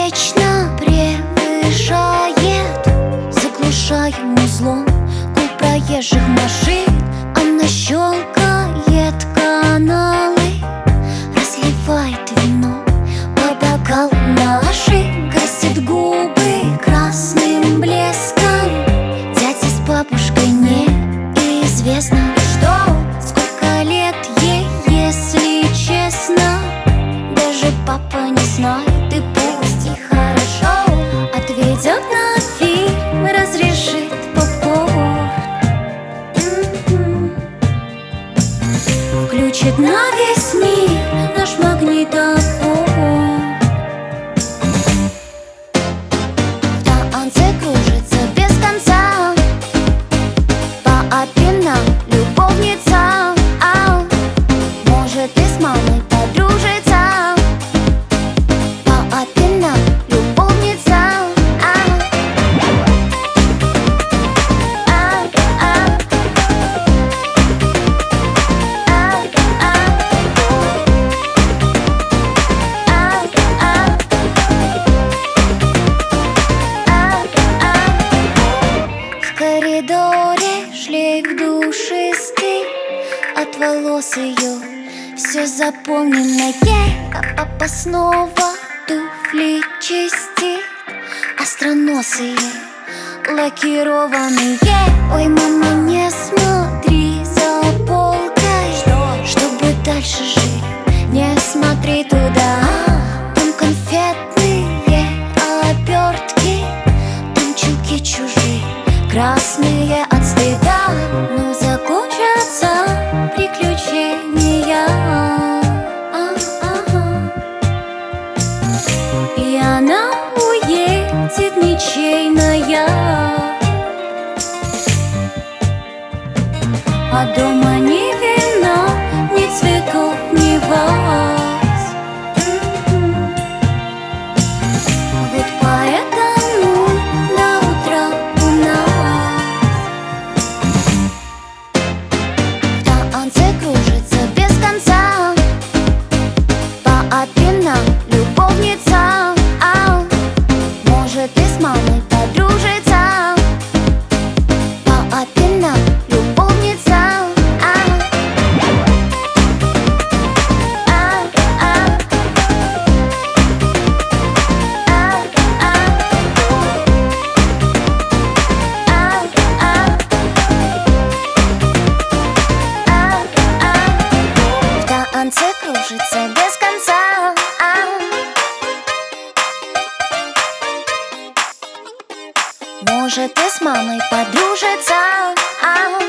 вечно превышает, заглушаем узлом гул проезжих машин. Она щелкает каналы, разливает вино по бокалам нашим, красит губы красным блеском. Дяде с бабушкой неизвестно, что, сколько лет ей, если честно. Даже папа не знает, и пусть и хорошо. Отведет на фильм, разрешит попкорн, включит на весь мир наш магнитофон. В танце кружится без конца по опинам любовница. Может и с мамой подружится по опинам любовница. В коридоре шлейф душистый от волос ее, все заполненное, а папа снова туфли чистит. Остроносые, лакированные. Ой, мама, не смотри за полкой, чтобы дальше жить, не смотри туда. Там конфетные обертки, там чулки чужие, красные от стыда. Но закончатся приключения, и она уедет ничейная, а дома ни вина, ни цветов, ни ваз. Вот поэтому до утра у нас в танце кружится без конца по опинам любовница. Может и с мамой подружится по опинам любовница. В танце кружится без конца. Может и с мамой подружится.